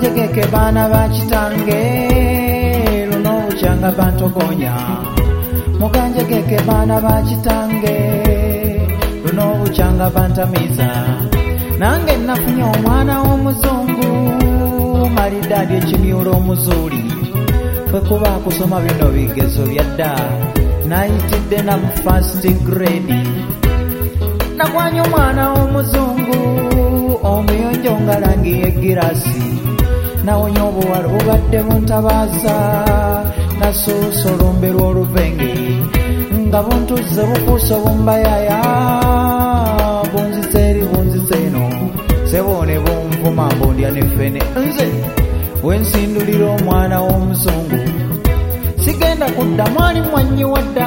muganjegeke baana ba kitange luno bukyanga bantogonya muganjegeke baana ba kitange luno bukyanga bantamiza nange nafunye omwana w'omuzungu malidadi ekimyulo omuzuuli kwekuba kusoma bino bigezo byadda nayitidde na mu first grade nakwanya omwana w'omuzungu omuyonjo nga langi y'egirasi nawonya obuwala bubadde buntabaasa nasuusa olumbe lw'oluvenge nga buntuzze bukuusa obumbayaya bunzise eri bunzise eno sebone bunvuma mbondya nefene nze wensindulira omwana w'omuzungu sigenda kudda mwali mwanyi wadda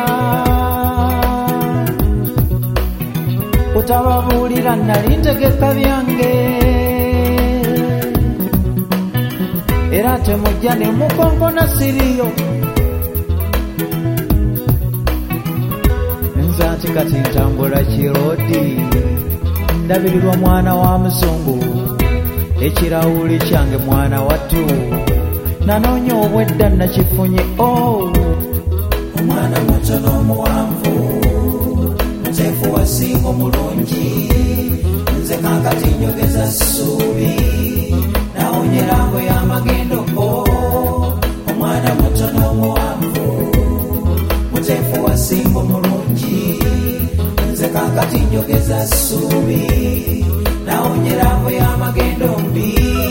kutababuulira nali ntegeka byange era temujja ne mukonkona siriyo nze ati kati ntambula kirodi ndabirirwa mwana wa muzungu ekirawuli kyange mwana wattu nanoonya obwedda nakifunye omwana muto n'omuwanvu muteefu wasinga omulungi nze kakati njogeza ssuubi nawonyera ngo y'amagendo omwana muto n'omuwanvu muteefu wasinga omulungi nze kakati njogeza ssuubi nawonyera ngo y'amagendo mbi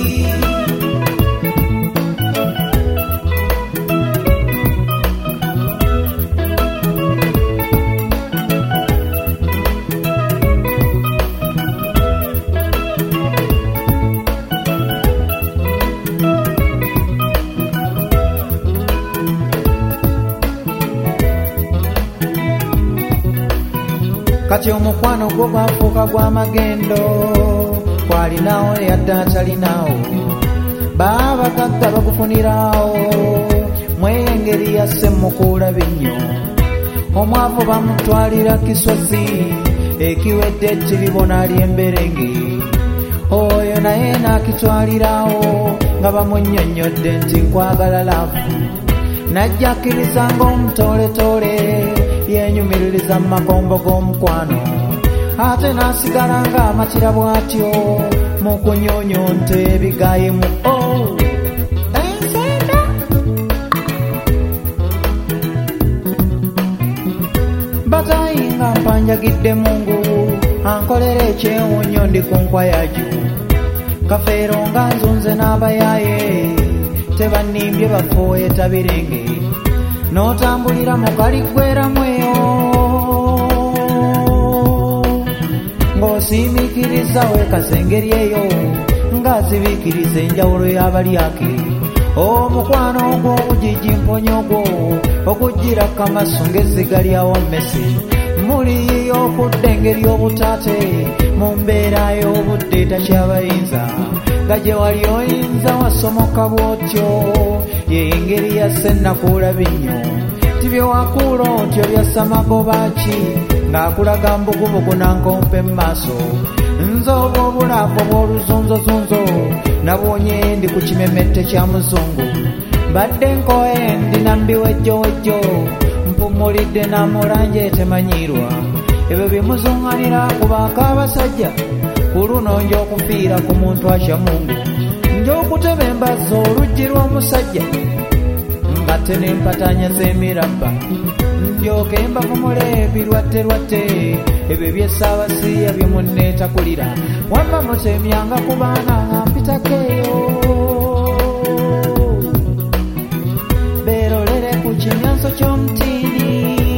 kati omukwano gwo gwafuuka gw'amagendo kwalinawo yadde atalinawo baabagagga bagufunirawo mweyengeri yasse mukuula binnyo omwavu bamutwalira kisozi ekiwedde ekiribona ly'emberenge oyo naye n'akitwalirawo nga bamunnyonnyodde nti nkwagala laavu najja akkiriza ng'omutooletole yenyumiririza mu makombo g'omukwano ate n'asigala ng'amatira bw'atyo mu kunyonyonta ebigayimu ensenda batayi nga mpanjagidde mungu ankolera ekyewunyo ndi ku nkwayaju kafeero nga nzunze n'abayaaye tebannimbye bafooye tabirenge n'otambulira mu kaliggweramu eyo ng'osiimikiriza weekasengeri eyo ng'azibiikiriza enjawulo y'abalyake omukwano ogwo obugigi mponyo ogwo okuggira kamasu ng'ezziga lyawo mmesi muli okudda engeri obutaate mu mbeera y'obudde takyabayinza nga gye wali oyinza wasomoka bw'otyo y'engeri yasse nakuula binnyo tibyewakuula otyo byassamagobaaki ng'akulaga mbugubugu nankompe mu maaso nze obwo obulaavu obw'oluzunzozunzo nabwonye ndi ku kimemette kya muzungu badde nkoye ndina mbiwejjowejjo mpumulidde namulanje etemanyiirwa ebyo byemuzuŋŋanira ku baaka abasajja ku luno njokufiira ku muntu asha mungu njokutema embazza oluggi lw'omusajja nga tenempatanya z'emirabba njoke mbavumule ebirwatte ebyo byessaabasiya bye munneetakulira wamma mutemyanga ku baana nga mpitako eyo beerolere ku kimyanso ky'omutiini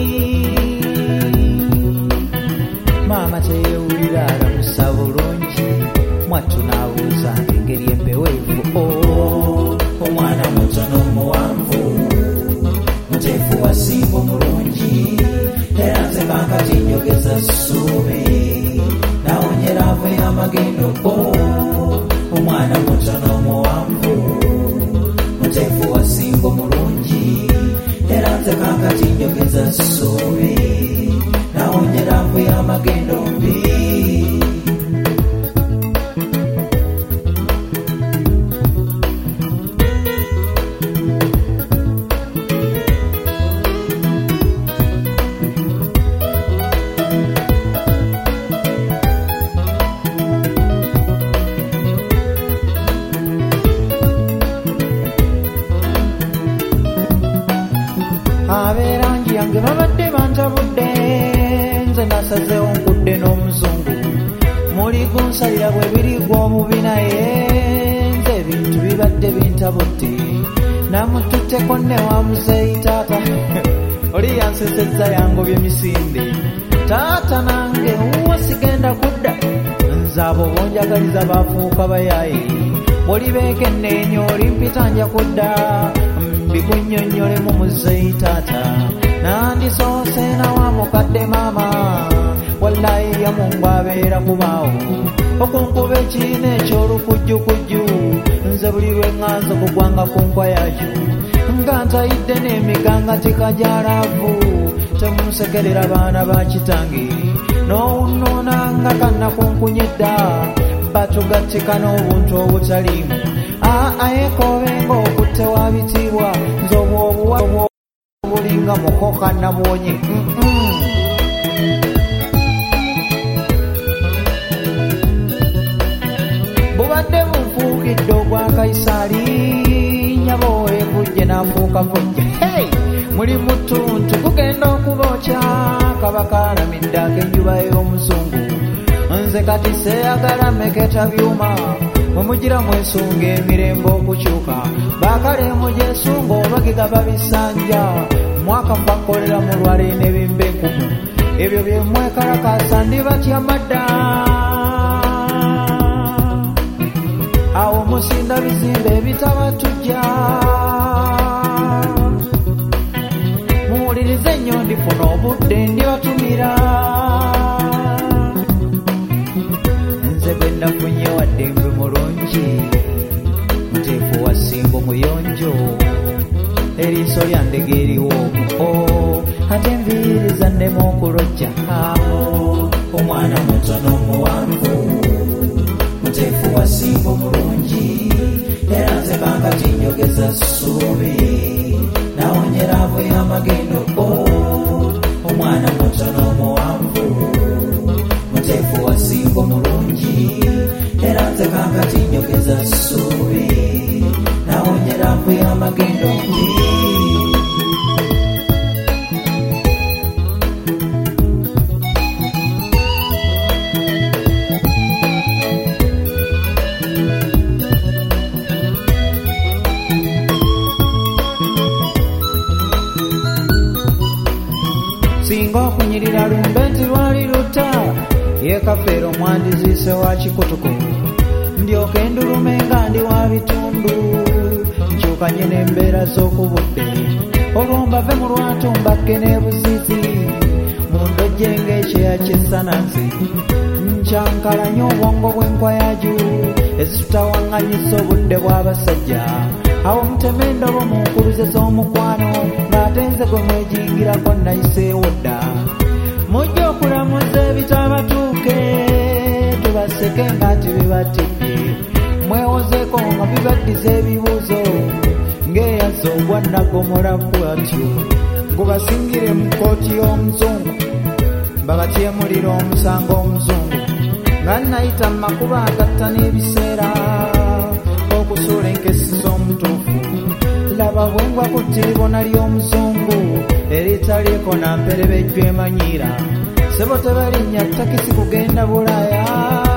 maama teyewulira alamusa bulungi mwattu n'abuuza engeri empeweevu omwana muto n'omuwanvu muteefu wasinga omulungi era nze kaakati njogeza ssuubi nawonyera avo y'amagendo omwana muto n'omuwanvu muteefu wasinga omulungi era nze kaakati njogeza ssuubi nawonyera avo y'amagendo mbi gunsalira bwe biri gw'omubi naye nze ebintu bibadde bintabutte namututteko ne wa muzeyi taata oli yansesezza yangobye misinde taata nange wasigenda kudda nze abo bonjagaliza bafuuka bayayi bw'olibeeka enneenyo olimpita nja kudda mbikunnyonnyole mu muzeyi taata nandisoose nawa mukadde maama wallayi yamungu abeera kubaawo okunkuba ekiina eky'olukujjukujju nze buli lwe ŋŋanza kugwanga ku nkwa yakyo nga ntayidde n'emiganga tikajalaavu temunsekerera baana ba kitange n'owunnoona nga kannakunkunyedda batugattika n'obuntu obutaliimu ekoobenga okutte wa bitiibwa nze obwobuwa bulinga mukoka nabwonye bubadde bunfuukidde ogwa Kaisaali nyabo evujje n'afuuka vujje muli mutuntu kugenda okubookya kabaka alamidde ak'enjuba y'omuzungu nze kati seeyagala meketa byuma mwe mugira mwesunga emirembe okukyuka bakale mugyesunga obagiga babisanja mwaka bakolera mu lwale n'ebimba enkumu ebyo bye mwekalakasa ndibatya madda awo musinda bizimbe ebitabatujja muwulirize nnyo ndifuna obudde ndibatumira nze gwe nafunye wadde mbe mulungi muteefu wa Ssimbo muyonjo eriiso lya ndege eriwo ate enviiri zaddemu okulojja omwana mutono muwanvu muteefu wa Ssimbo mulungi era nze kankati njogeza ssuubi nawonyera avo y'amagendo omwana mutono muwanvu muteefu wa Ssimbo mulungi era nze kankati njogeza ssuubi nawonyera avo y'amagendo singa okunyirira lumbe nti lwali luta ye Kafeero mwandiziise wa kikutuko ndyoke ndulume nga ndi wa bitundu nkyukanye n'embeera z'okubudde olwo mbave mu lwatu mbakke n'ebuzizi mundojje ng'ekyeya ky'essanansi nkyankalanye obwongo bw'enkwa yaju ezitutawaŋŋanyisa obudde bw'abasajja awo muteme endobo mu nkuluze z'omukwano ng'ate nze gwe mwejingirako nayiseewo dda mujja okulamuza ebitabatuuke tubaseke ng'ati bibatidde mwewozeeko nga bibaddiza ebibuuzo ng'eyazza ogwa nnagomola bwatyo gubasingire mu kkooti y'omuzungu babatyemulira omusango omuzungu nga nayita mu makuba agatta n'ebiseera okusuula enkesi z'omutuufu laba bwengwa ku ttiribona ly'omuzungu eritaliiko na mperebejju emanyiira sebo tebalinnya takisi kugenda Bulaaya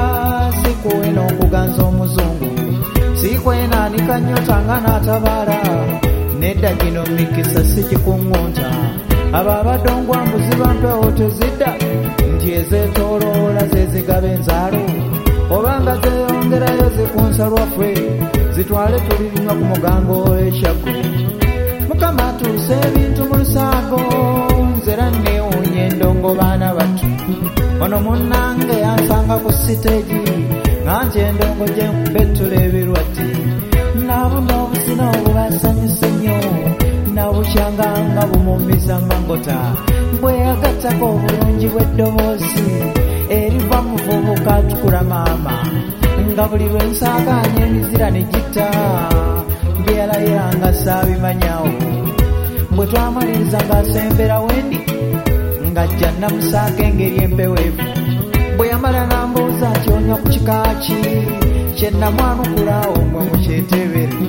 sikuwe n'okuganza omuzungu sikwenaanika nnyota nga n'atabaala nedda gino mikisa sikikuŋŋunta abo abadongwambuzi bampewo tezidda nti ezeetooloola zezigaba enzaalo obanga zeeyongerayo zikunsa lwaffe zitwale tulirinywa ku mugango ekyaggwe mukama atuuse ebintu mu lusaago nzera neewuunya endongo baana battu ono munnange yansanga ku siteegi nga nti endongo gye mpettula ebirwadde nabuno obuzina obubasanyusa ennyo nabukyanga nga bumumiza mangota bweyagattako obulungi bw'eddoboozi eriva mu muvubuka atukula maama nga buli lwe nsaagaanya emizira ne gitta byeyalayiranga saabimanyawo bwe twamaliriza ng'asembera wendi ng'ajja namusaaka engeri empeweevu bwe yamala n'ambuuza nti onywa ku kika ki kye namwanukula omwe mukyetebere.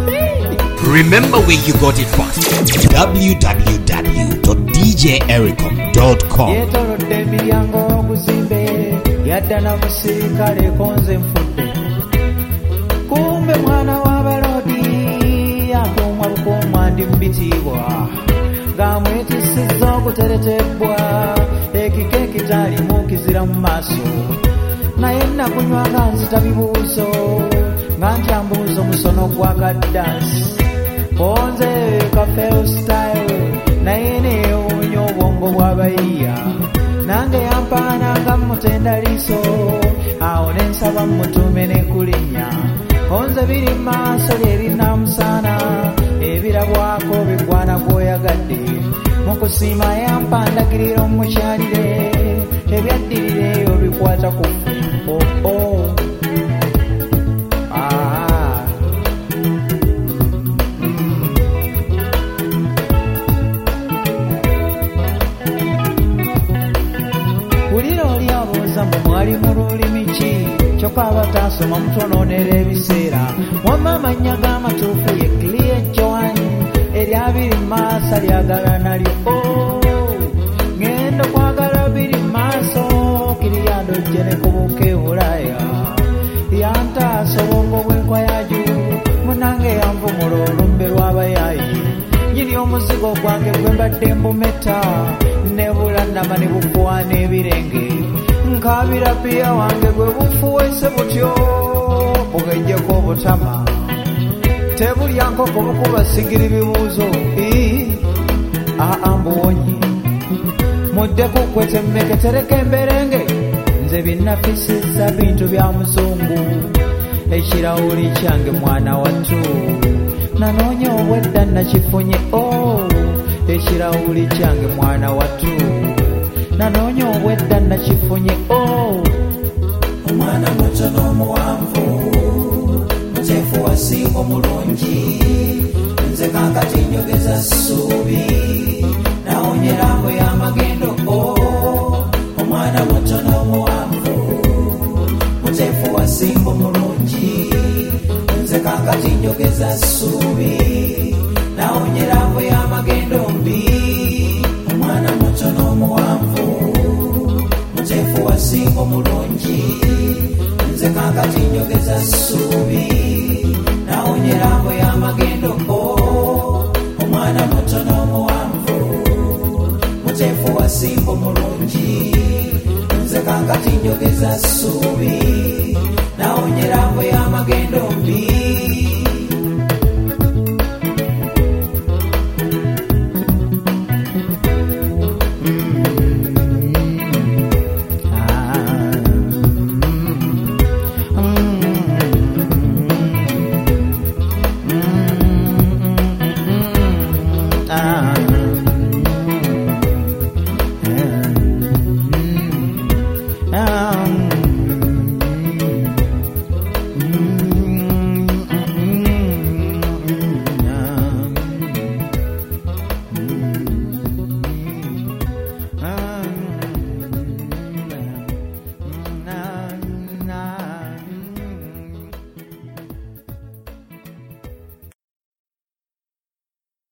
Remember where you got it from. www.djericom.com. Yetolodde emiryango oguzimbe yadda na musirikale konze nfudde. Kumbe mwana wa balodi akumwa bukumwa ndi mbitibwa ngamwetisizza okuteretebwa ekike ekitalimu kizira mu maaso naye nakunywa nga nzita bibuuzo nga ntyambuuza omusono gwa kaddansi onze kafeo style naye neewuunya obwongo bw'abayiya nange yampaananga mutenda liiso awo ne nsaba mutume ne kulinnya onze biri maaso lyerina musana ebirabwako bigwana gwoyagadde mu kusiima yampandagirira omukyalire ebyaddirira eyo bikwata ku wulira oli abuuza mbu mwali mu lulimi ki kyokka abatasoma mutonoonera ebiseera wamma amannya g'amatuufu ye Clear Joan eryabiri maaso lyagala nalyo ngendo kwagala biri maaso kiriyando jene kubuka e Bulaya yantaasa obwongo bw'enkwayaju munange yanvumula olumbe lw'abayayi nyini omuzigo gwange gwe mbadde mbumeta nebula nama ne bufuwa n'ebirenge nkabira piya wange gwe bufuwese butyo bugejjeko obutama tebulya nkoko bukuba sigira bibuuzo mbuwonyi muddeku kwetemmeke tereka emberenge nze binnafisizza bintu bya muzungu ekirawuli kyange mwana wattu nanoonya obwedda nakifunye ekirawuli kyange mwana wattu nanoonya obwedda nakifunye omwana muto n'omuwanvu muteefu wasinga omulungi nze kaakati njogeza ssuubi nawonyeramu y'amagendo omwana muto n'omuwanvu muteefu wasinga omulungi nze kaakati njogeza ssuubi nawonyeramu y'amagendo mbi omwana muto n'omuwanvu muteefu wasinga omulungi nze kaakati njogeza ssuubi nawonyeramu y'amagendo omwana muto n'omuwanvu muteefu wasinga omulungi nze kaakati njogeza ssuubi nawonyeramu y'amagendo mbi